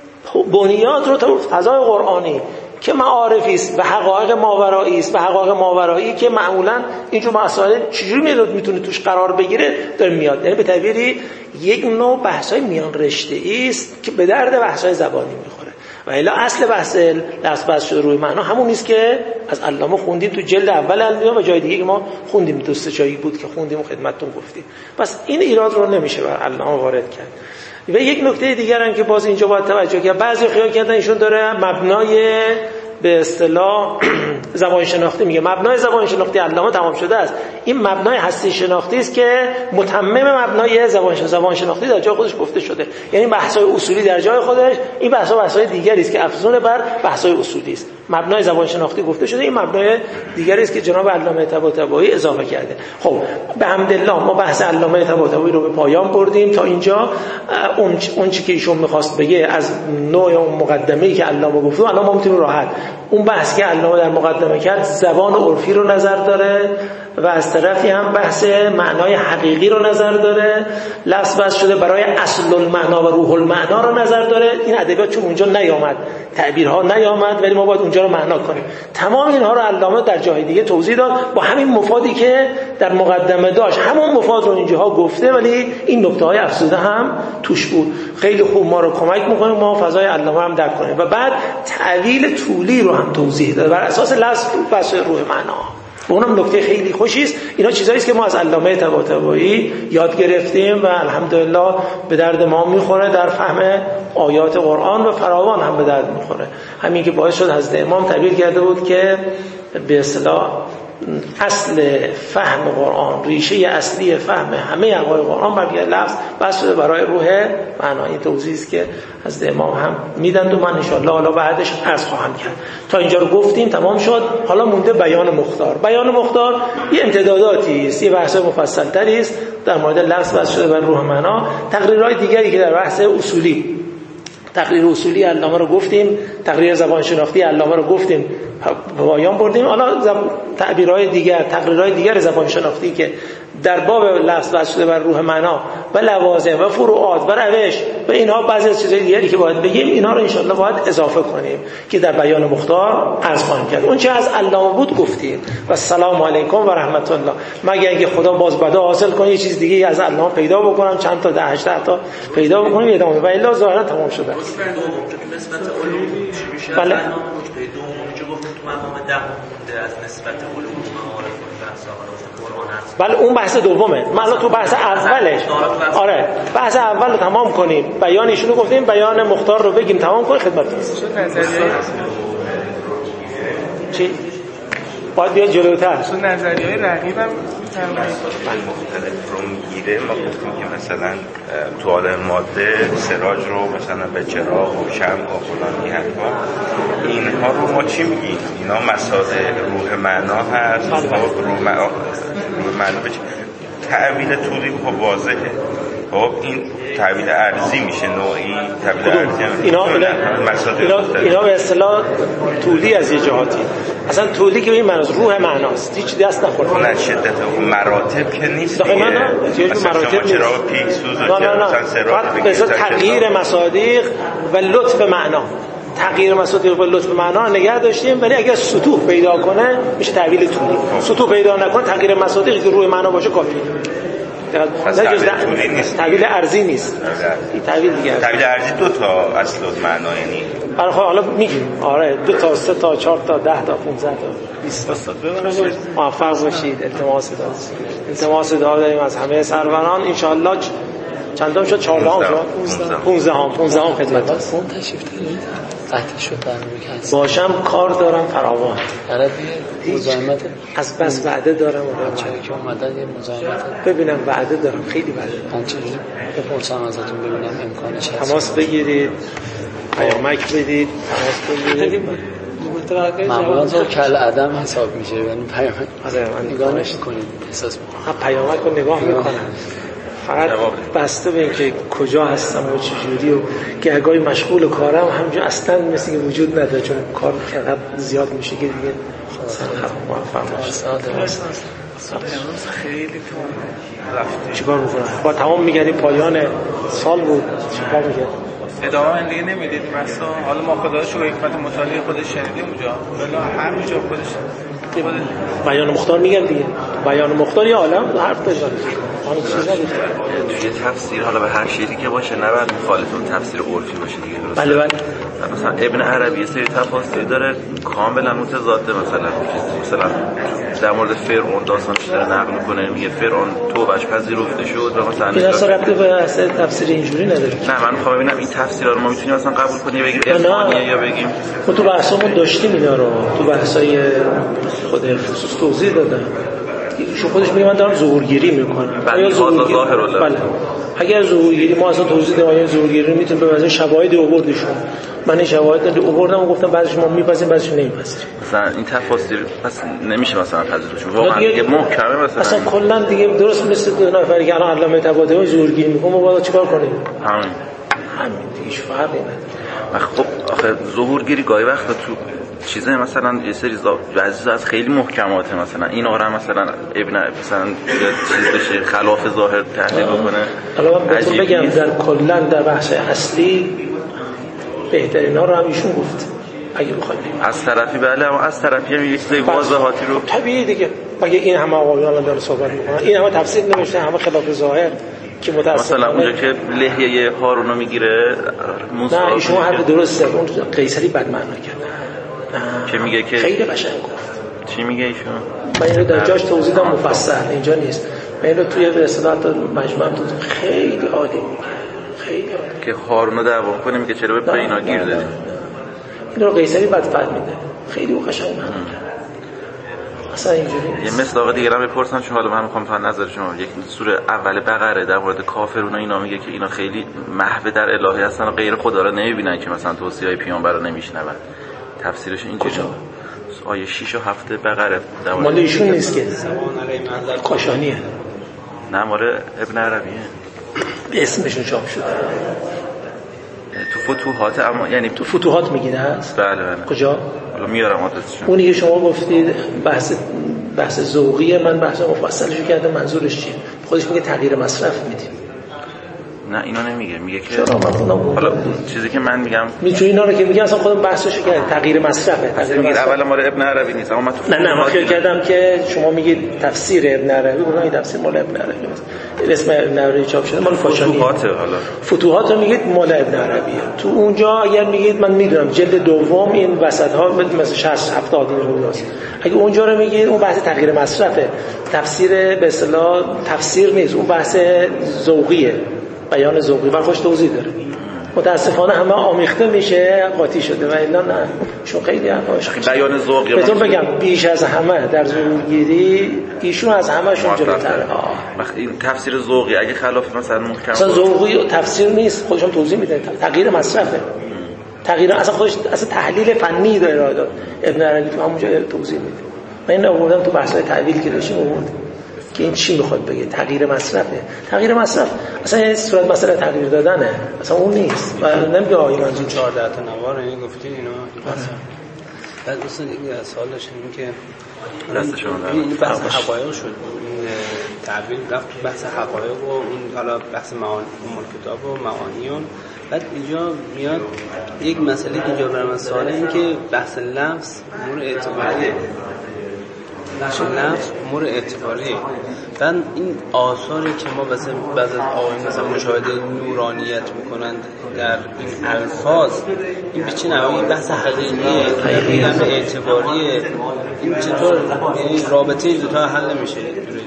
بنیاد رو تو فضای قرآنی که معارفی است و حقایق ماورایی است و حقایق ماورایی که معمولا اینجور مسائل چجوری میاد میتونه توش قرار بگیره داره میاد. یعنی به تعبیری یک نوع بحثای میان رشته است که به درد بحثای زبانی میخوره و الا اصل بحث لفظ بس شده روی معنا همون است که از علامه خوندیم تو جلد اول المیزان و جای دیگه که ما خوندیم، دو سه جایی بود که خوندیم و خدمتتون گفتیم. پس این ایراد رو نمیشه بر علامه وارد کرد. و یک نکته دیگر هم که باز اینجا باید توجه کرد، بعضی خیال کردن ایشون داره مبنای به اصطلاح زبان شناختی میگه. مبنای زبان شناختی علامه تمام شده است. این مبنای هستی شناختی است که متمم مبنای زبان زبان شناختی در جای خودش گفته شده. یعنی بحث‌های اصولی در جای خودش، این بحث‌ها بحث‌های دیگری است که افزون بر بحث‌های اصولی است. مبنای زبان شناختی گفته شده، این مبنای دیگری است که جناب علامه طباطبایی اضافه کرده. خب به حمدالله ما بحث علامه طباطبایی رو به پایان بردیم. تا اینجا اون اون چیزی که ایشون می‌خواست بگه از نوع اون مقدمه‌ای که علامه گفت، الان ما میتونیم راحت اون بحث که علامه در مقدمه کرد زبان عرفی رو نظر داره و از طرفی هم بحث معنای حقیقی رو نظر داره، لفظ بس شده برای اصل المعنا و روح المعنا رو نظر داره. این ادبیات چون اونجا نیامد، تعبیرها نیامد، ولی ما باید اونجا رو معنا کنیم. تمام اینها رو علامه در جای دیگه توضیح داد با همین مفادی که در مقدمه داشت، همون مفاد رو اینجاها گفته، ولی این نکته‌های افزوده هم توش بود. خیلی خوب ما رو کمک می‌کنه ما فضای علامه هم درک کنیم. و بعد تعویل طولی رو هم توضیح داد بر اساس لفظ بس روح معنا. اونم نکته خیلی خوشی است. اینا چیزایی است که ما از علامه طباطبایی یاد گرفتیم و الحمدلله به درد ما میخوره در فهم آیات قرآن و فراوان هم به درد میخوره. همین که باعث شد حضرت امام تعبیر کرده بود که به اصطلاح اصل فهم قرآن، ریشه اصلی فهم همه حقایق قرآن بر لفظ بس شده برای روح معنا. این توضیحی است که حضرت امام هم میدن و من ان شاء الله حالا بعدش عرض خواهم کرد. تا اینجا رو گفتیم تمام شد. حالا مونده بیان مختار. بیان مختار یه امتداداتی است، یه بحث مفصل تری است در مورد لفظ بس شده بر روح معنا. تقریرهای دیگری که در بحث اصولی، تقریر اصولی علامه رو گفتیم، تقریر زبان شناختی علامه رو گفتیم، پایان بردیم. حالا زب... تعبیرهای دیگر، تقریرهای دیگر زبان شناختی که در باب لفظ بس شده بر روح معنا و لوازم و فروعات و روش و اینها بعضی از چیزهای دیگری که باید بگیم، اینها رو انشاءالله باید اضافه کنیم که در بیان مختار عرض خواهیم کرد. اون چه از علامه بود گفتیم و السلام علیکم و رحمت الله. مگر اینکه خدا باز بدا حاصل کنه یه چیز دیگه از علامه پیدا بکنم، چند تا ده هشت تا پیدا بکنیم ادامه و الا ظاهرا تمام شده است. بله. بله اون بحث دومه. ما الان تو بحث اولش آره بحث اول رو تمام کنیم، بیانشون رو گفتیم، بیان مختار رو بگیم تمام کنیم خدمتتون. چی؟ باید بیاد جلوتر. اصلا نظریه‌های رقیبم مختلف رو میگیره. ما گفتیم که مثلا تو عالم ماده سراج رو مثلا به چراغ و شمع و فلان حرفا، اینها رو ما چی میگیم؟ اینا مساله روح معنا هست. روح معنا روح معنا به تعبیر طولی خب واضحه. خب این تعبیر ارضی میشه، نوعی تعبیر ارضی. اینا اینا اینا به اصطلاح طولی از یه جهاتی. اصلا طولی که به این معنی روح معناست، هیچ دست نخورد. نه شدت مراتب که نیست دیگه. مثلا مراتب نیست. چرا پیک سوز و مثلا سرات به تغییر مصادیق و لطف معنا. تغییر مصادیق و لطف معنا نگه داشتیم، ولی اگر سطوح پیدا کنه میشه تعبیر طولی. سطوح پیدا نکنه تغییر مصادیقی که روح معنا باشه کافیه. تعبیر طولی نیست، تعبیر ارضی نیست. این تعبیر دیگه. تعبیر ارضی دو تا اصل و معنا یعنی. آره خب حالا میگیم آره دو تا سه تا چهار تا ده تا پانزده تا بیست تا موفق باشید. التماس دعا التماس دعا داریم از همه سروران ان شاء الله. چندم شد؟ چهارده هم شد؟ پانزده هم پانزده هم خدمت فون تشریف دارید؟ قطع شد برنامه که باشم کار دارم فراوان. عربی مزاحمت از بس وعده دارم چرا که اومدن یه مزاحمت ببینم وعده دارم، خیلی وعده دارم. من چجوری بپرسم ازتون ببینم امکانش هست؟ تماس بگیرید، پیامک بدید، تماس بگیرید. معمولا تو کل عدم حساب میشه، یعنی پیامک آره من نگاه نمی‌کنید احساس می‌کنم. پیامک رو نگاه می‌کنم. فقط بسته به اینکه کجا هستم و چجوری و گهگاهی مشغول کارم، همینجور اصلا مثل که وجود نداره چون کار کردن زیاد میشه که دیگه سرخط موفق باشه. خیلی تو چیکار میکنم؟ با تمام میگردیم پایان سال بود، چیکار میگردیم؟ ادامه من دیگه نمیدید مثلا. حالا ما خدا شو حکمت مطالعه خودش شنیدیم اونجا، بلا هر جا خودش بیان مختار میگم دیگه. بیان مختار یا عالم حرف بزنید. آن چیزا دیگه تفسیر حالا به هر شیری که باشه نه بعد مخالف اون تفسیر عرفی باشه دیگه. درسته. بله بله. مثلا ابن عربی یه سری تفاسیر داره کاملا متضاده. مثلا مثلا در مورد فرعون داستانش داره نقل میکنه، میگه فرعون توبهش پذیرفته شد و مثلا این اصلا ربطی به اصل تفسیر اینجوری نداره. نه من میخوام ببینم این تفسیرا رو ما میتونیم مثلا قبول کنیم بگیم افغانیه یا بگیم ما تو بحثمون داشتیم اینا رو، تو بحثای خود خصوص توضیح دادم. شو خودش میگه من دارم ظهورگیری میکنم. آیا ظهورگیری؟ بله. اگر ظهورگیری ما اصلا توضیح دادیم آیا ظهورگیری میتونیم به واسه شواهد آوردیشون. من این شواهد رو آوردم و گفتم بعضیش ما میپذیریم بعضیش نمیپذیریم. مثلا این تفاسیر پس نمیشه مثلا پذیرش. واقعا دیگه محکمه مثلا. اصلا کلا دیگه درست مثل دو نفری که الان علامه طباطبایی ظهورگیری میکنه ما باید چیکار کنیم؟ همین. همین دیگه فرقی نداره. خب آخه ظهورگیری گاهی وقت تو چیزه مثلا یه سری بعضی از خیلی محکماته، مثلا این آرام مثلا ابن مثلا چیز بشه خلاف ظاهر تحلیل بکنه. حالا من بهتون بگم در کلا در بحث اصلی بهترینا رو هم ایشون گفت اگه بخواید از طرفی. بله اما از طرفی هم یه چیزای واضحاتی رو طبیعی دیگه اگه این همه آقایان الان داره صحبت میکنن این همه تفسیر نمیشه، همه خلاف ظاهر که متأسفانه مثلا اونجا که لحیه هارون رو میگیره موسی نه ایشون حرف درسته. اون قیصری بد معنا کرد که میگه که خیلی قشنگ گفت چی میگه ایشون؟ من اینو در جاش توضیح دادم مفصل، اینجا نیست. من اینو توی به اصطلاح مجموعه تو خیلی عالی میگه، خیلی عالی که هارون رو دعوا کنه میگه چرا به اینا گیر دادی. این رو قیصری بعد فهمیده، خیلی قشنگ معنی اصلا اینجوری یه مصداق دیگه هم بپرسم چون حالا من میخوام تا نظر شما. یک سوره اول بقره در مورد کافرون و اینا میگه که اینا خیلی محو در الهی هستن و غیر خدا رو نمیبینن که مثلا توصیه‌های پیامبر رو نمیشنون. تفسیرش اینجوریه. آیه شش و هفت بقره در مورد مال ایشون نیست که کاشانیه، نه مال ابن عربیه، اسمشون چاپ شده تو فتوحات. اما یعنی تو فتوحات میگیده هست. بله بله. کجا؟ حالا میارم آدرسشون. اونی که شما گفتید بحث بحث ذوقیه، من بحث مفصلشو کردم. منظورش چیه؟ خودش میگه تغییر مصرف میدیم. نه اینو نمیگه، میگه که چرا من حالا چیزی که من میگم میتونی اینا رو که میگم اصلا خودم بحثشو کردم، تغییر مصرفه. تغییر مصرف اول مال ابن عربی نیست، اما من تو نه نه من فکر کردم که شما میگید تفسیر ابن عربی، اونایی تفسیر مال ابن عربی است. اسم ابن عربی چاپ شده مال کاشانی. فتوحات حالا فتوحات رو میگید مال ابن عربیه. تو اونجا اگر میگید من میدونم جلد دوم این وسط ها مثلا شصت هفتاد این روزاست، اگه اونجا رو میگید اون بحث تغییر مصرفه، تفسیر به اصطلاح تفسیر نیست، اون بحث ذوقیه، بیان ذوقی و خوش توضیح داره. متاسفانه همه آمیخته میشه قاطی شده و اینا نه، چون خیلی حرفاش بیان ذوقی. بهتون بگم بیش از همه در ذوقگیری ایشون از همه‌شون جلوتره. وقتی این تفسیر ذوقی اگه خلاف مثلا محکم اصلا ذوقی تفسیر نیست، خودشون توضیح میده، تغییر مصرفه. تغییر اصلا خودش اصلا تحلیل فنی داره ارائه داد. ابن عربی تو همونجا توضیح میده. من این آوردم تو بحث‌های تعبیری که داشتیم آورد که این چی میخواد بگه. تغییر مصرفه. تغییر مصرف اصلا این صورت مسئله تغییر دادنه، اصلا اون نیست. و نمیگه آقای منظور چهارده تا نوار این گفتین اینا. بعد اصلا این سوال داشتم این که دست شما این بحث حقایق شد، این تعبیر رفت تو بحث حقایق و اون حالا بحث معانی ام کتاب و معانیون. بعد اینجا میاد یک مسئله که اینجا برای من سواله، این که بحث لفظ امور اعتباریه، بحث لفظ امور اعتباریه. بعد این آثاری که ما مثلا بعضی از آقایون مثلا مشاهده نورانیت میکنند در این الفاظ، این به چه نوعی بحث حقیقیه، بحث اعتباریه، این چطور یعنی رابطه این دو تا حل نمیشه؟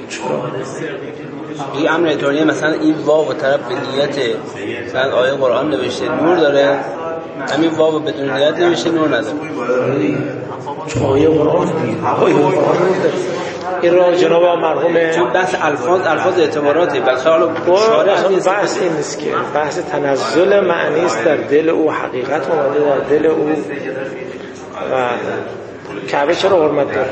این امر اعتباریه مثلا این واو طرف به نیت مثلا آیه قرآن نوشته نور داره، همین واو بدون نیت نوشته نور نداره. آیه قرآن آیه قرآن این را جناب مرحوم چون بحث الفاظ الفاظ اعتباراتی بلکه حالا شارح نیست، بحث این نیست که بحث تنزل معنی است در دل او، حقیقت اومده در دل او. و کعبه چرا حرمت داره؟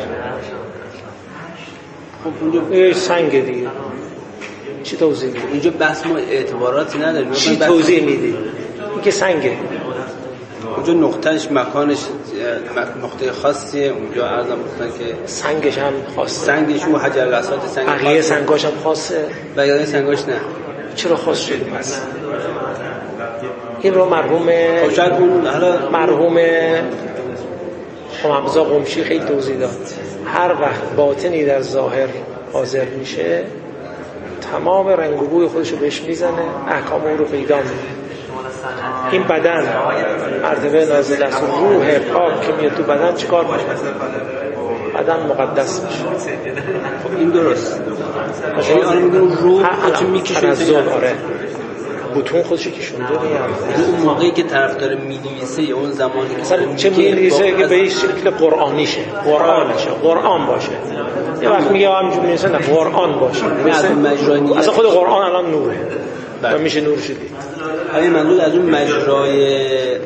خب اونجا یه سنگ دیگه چی توضیح میدی؟ اینجا بحث ما اعتباراتی نداریم. چی توضیح میدی؟ این که سنگه، اونجا نقطهش مکانش نقطه خاصیه. اونجا عرضم گفتن که سنگش هم خاصه، سنگش و حجر الاسود سنگ بقیه سنگاش هم خاصه، بقیه سنگاش نه. چرا خاص شده پس؟ این رو مرحوم خب شاید اون حالا مرحوم حمزه قمشی خیلی توضیح داد. هر وقت باطنی در ظاهر حاضر میشه تمام رنگ و بوی خودشو بهش میزنه، احکام اون رو پیدا میکنه. این بدن مرتبه نازل است، روح پاک که میاد تو بدن چیکار میکنه؟ بدن مقدس میشه. خب این درست. مثلا آن میگن روح خودش میکشه تنزل. آره بوتون خودشو کشونده میاد. اون موقعی که طرفدار مینویسه یا اون زمانی که مثلا چه مینویسه که به شکل قرآنیشه، قرآنشه، قرآن باشه. یه وقت میگه همینجوری مینویسه نه قرآن باشه. مثلا اصلا خود قرآن الان نوره. و میشه نور شدید. همین منظور از اون مجرای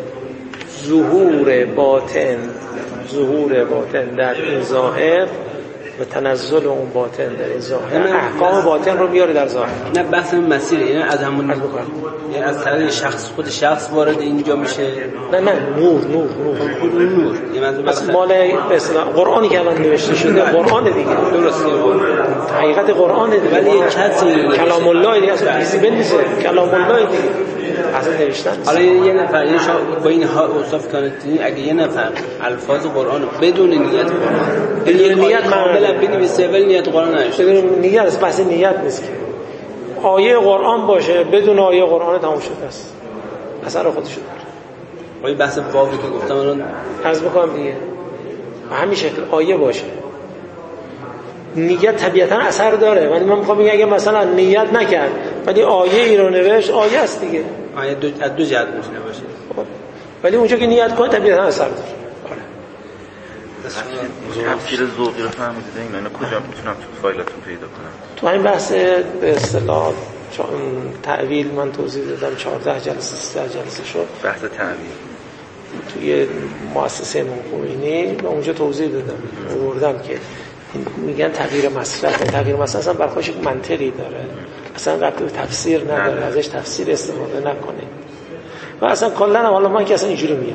ظهور باطن، ظهور باطن در این ظاهر و تنزل اون باطن در این ظاهر، احکام باطن رو میاره در ظاهر. نه بحث مسیر، یعنی از همون یعنی از طریق شخص خود شخص وارد اینجا میشه. نه نه نور نور نور خود نور یعنی منظور بس مال به اصطلاح قرآنی که الان نوشته شده قرآن دیگه. درست حقیقت قرآن دیگه، ولی یک کسی کلام الله دیگه، اصلا چیزی بنویسه کلام الله دیگه اصلا نوشتن. حالا یه نفر یه شما با این اوصاف کنید اگه یه نفر الفاظ قرآن بدون نیت قرآن بدون نیت کاملا بنویسه ولی نیت قرآن نشه، بدون نیت است، بحث نیت نیست که آیه قرآن باشه بدون آیه قرآن تموم شده است، اثر خودش داره. ولی بحث واوی که گفتم الان عرض می‌کنم دیگه همین شکل آیه باشه نیت طبیعتا اثر داره، ولی من میخوام بگم اگه مثلا نیت نکرد ولی آیه ای رو نوشت، آیه است دیگه، آیه دو از دو جهت میتونه باشه، ولی اونجا که نیت کنه طبیعتا اثر داره. تفسیر ذوقی رو فهمیدید اینا اینا کجا میتونم تو فایلاتون پیدا کنم؟ تو این بحث به اصطلاح تعویل من توضیح دادم، چهارده جلسه سیزده جلسه شد بحث تعویل توی مؤسسه نوخوینی، من اونجا توضیح دادم آوردم که میگن تغییر مصرف، تغییر مصرف اصلا برخوش یک منطقی داره، اصلا ربطی به تفسیر نداره، ازش تفسیر استفاده نکنه. و اصلا کلا حالا من که اصلا اینجوری میگم،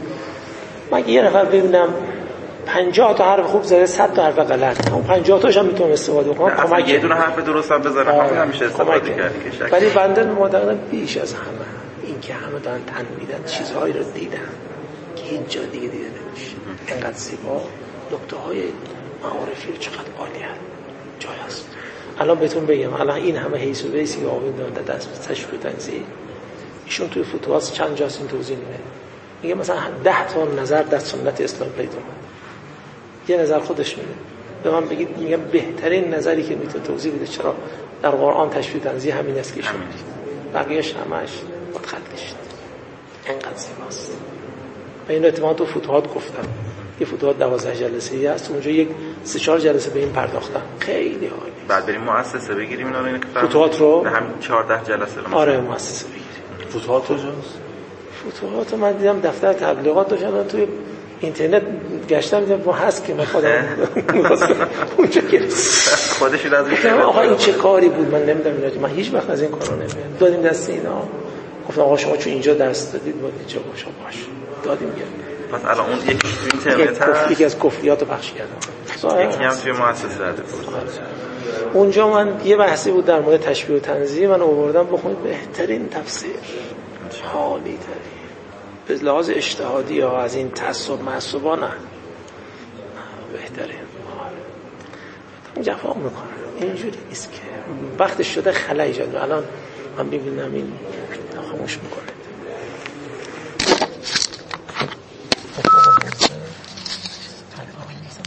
من یه نفر ببینم پنجاه تا حرف خوب زده، صد تا حرف غلط، اون پنجاه تاش هم میتونم استفاده کنم، کمک یه دونه حرف درست هم بذارم همون همیشه استفاده کرد. ولی بنده معتقدم بیش از همه این که همه دارن تن میدن، چیزهایی رو دیدن که هیچ جا دیگه دیده نمیشه. اینقدر زیبا، نکته های معارفی چقدر عالی هست، جای هست. الان بهتون بگم، الان این همه حیث و بیسی آوین دارن دست تشریح تنزیه، ایشون توی فتوحات چند جاست این توضیح میده، میگه مثلا ده تا نظر در سنت اسلام پیدا کنه، یه نظر خودش میده. به من بگید، میگم بهترین نظری که میتونه توضیح بده چرا در قرآن تشبیه تنزیه همین است که ایشون میگه، بقیه‌اش همش خود خط کشید. اینقدر زیباست. و این اتفاقا تو فتوحات گفتم، یه فتوحات دوازده جلسه‌ای هست، اونجا یک سه چهار جلسه به این پرداختم، خیلی عالی. بعد بریم مؤسسه بگیریم اینا رو، اینه که فتوحات رو همین چهارده جلسه رو. آره مؤسسه بگیریم. فتوحات کجاست؟ فتوحات من دیدم دفتر تبلیغات داشتن، توی اینترنت گشتم دیدم ما هست که من خودم اونجا گرفتم خودش از این آقا این چه کاری بود من نمیدونم اینا، من هیچ وقت از این کارا نمیدونم. دادیم دست اینا، گفتم آقا شما چون اینجا درس دادید باید اینجا باشه، باش دادیم گرفتیم. پس الان اون یکی تو اینترنت هست، یکی از کفریات رو پخش کردم، یکی هم توی مؤسسه هست. اونجا من یه بحثی بود در مورد تشبیه و تنزیه، من آوردم بخونید بهترین تفسیر، عالی ترین به لحاظ اجتهادی یا از این تعصب معصبا نه، بهتره. جفا میکنه، اینجوری نیست که وقتش شده خلایی جد. الان من ببینم این خاموش میکنه.